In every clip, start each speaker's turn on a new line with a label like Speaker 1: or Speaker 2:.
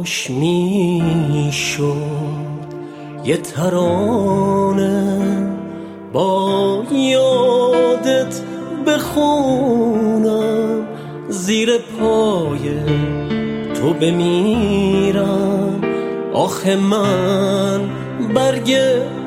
Speaker 1: کاش میشد یه ترانه با یادت بخونم، زیر پای تو بمیرم. آخه من برگ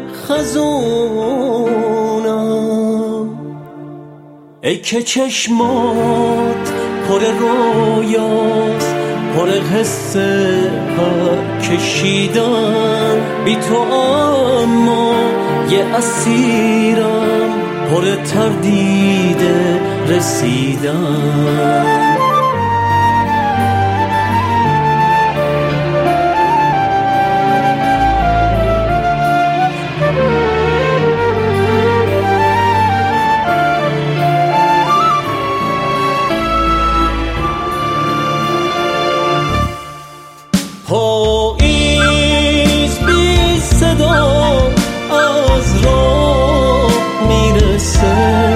Speaker 1: خزونم. ای که چشمات پر رویاست، پر حس پر کشیدن، بی تو اما یه اسیرم، پر تردید رسیدن. پاییز بی صدا از راه میرسه،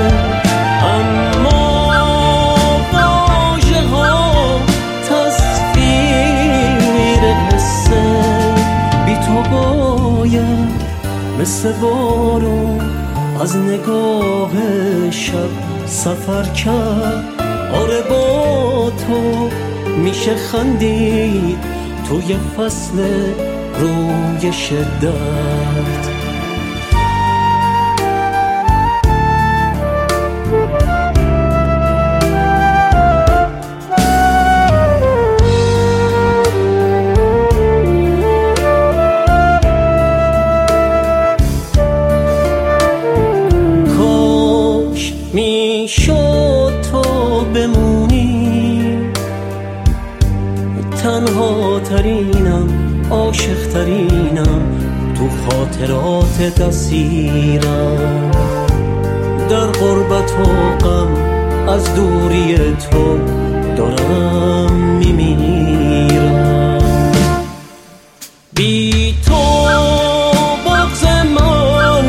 Speaker 1: اما واژه ها تصویر حسه. بی تو باید مثل بارون از نگاه شب سفر کرد. آره با تو میشه خندید توی فصل روی شدت. کاش میشد تو بمونی، تنها ترینم، عاشق ترینم، تو خاطرات اسیرم. در غربت و غم از دوری تو دارم میمیرم. بی تو بغض من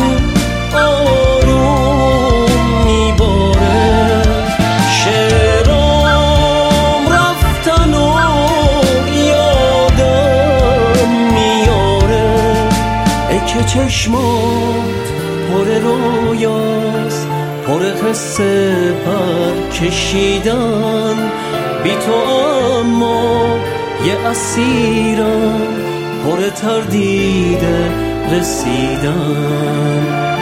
Speaker 1: آروم میباره، شعرام رفتن و یادم میاره. ای که چشمات پر رویاست، پر حس پر کشیدن، بی تو اما یه اسیرم، پر تردید رسیدن.